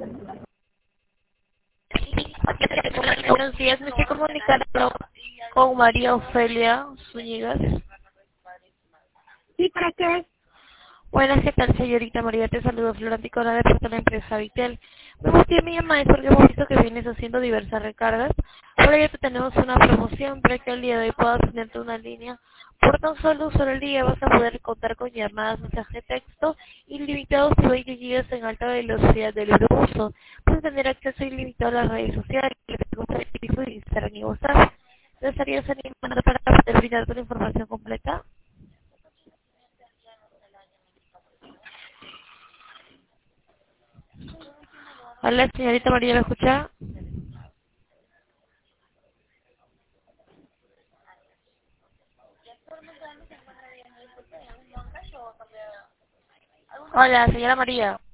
Buenos días, me estoy comunicando con María Ofelia Zúñiga. ¿Sí, para qué? Buenas, ¿qué tal, señorita María? Te saludo, Floranticona, de parte de la empresa Vitel. Me motivé mi llamada es porque hemos visto que vienes haciendo diversas recargas. Por ello te tenemos una promoción para que el día de hoy puedas tenerte una línea. Por tan solo un solo día vas a poder contar con llamadas, mensajes de texto ilimitados y 20 gigas en alta velocidad del uso. Vas a tener acceso ilimitado a las redes sociales, como Facebook, Instagram y WhatsApp. ¿Te estarías animando para poder brindar toda la información completa? Hola, señorita María, ¿me escucha? Hola, señora María.